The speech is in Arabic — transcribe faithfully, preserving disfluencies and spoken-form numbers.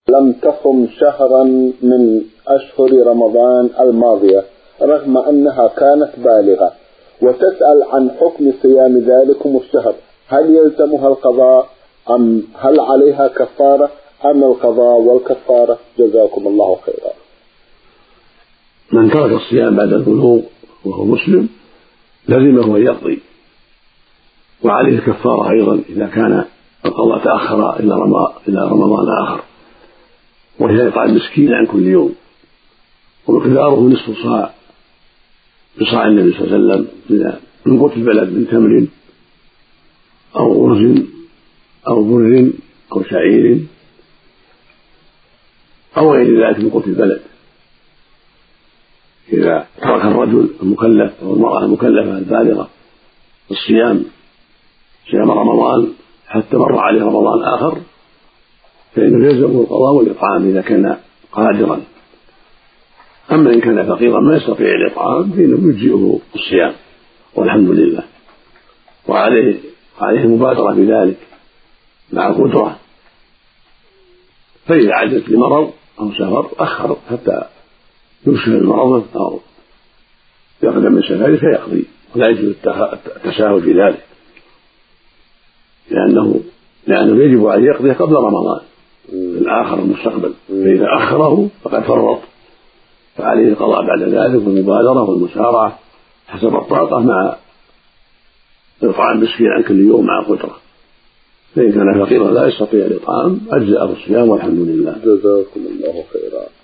لم تصم شهرا من أشهر رمضان الماضية رغم أنها كانت بالغة وتسأل عن حكم صيام ذلكم الشهر، هل يلزمها القضاء أم هل عليها كفارة أم القضاء والكفارة؟ جزاكم الله خيرا. من ترك الصيام بعد البلوغ وهو مسلم لزمه أن يقضي، وعليه الكفارة أيضا إذا كان القضاء تأخر إلى رمضان آخر، وهي يطعم مسكين عن كل يوم، ومقداره نصف صاع بصاع النبي صلى الله عليه وسلم من قوت البلد من تمر أو أرز أو بر أو شعير أو غير ذلك من قوت البلد. إذا ترك الرجل المكلف أو المرأة المكلفة البالغة الصيام صيام رمضان حتى مر عليه رمضان آخر فإنه يلزمه القضاء والإطعام إذا كان قادرا. أما إن كان فقيرا ما يستطيع الإطعام فإنه يجزئه الصيام والحمد لله، وعليه عليه المبادرة بذلك مع القدرة، فإذا عجز لمرض أو سفر أخر حتى يكشف المرض أو يقدم من سفره فيقضي، ولا يجوز التساهل في ذلك لأنه لأنه يجب عليه يقضي قبل رمضان الآخر المستقبل، فإذا أخره فقد فرط، فعليه القضاء بعد ذلك والمبادرة والمسارعة حسب الطاقة مع إطعام مسكين عن كل يوم مع قدرة. فإن كان فقيرا لا يستطيع الإطعام أجزأه الصيام والحمد لله. جزاكم الله خيرا.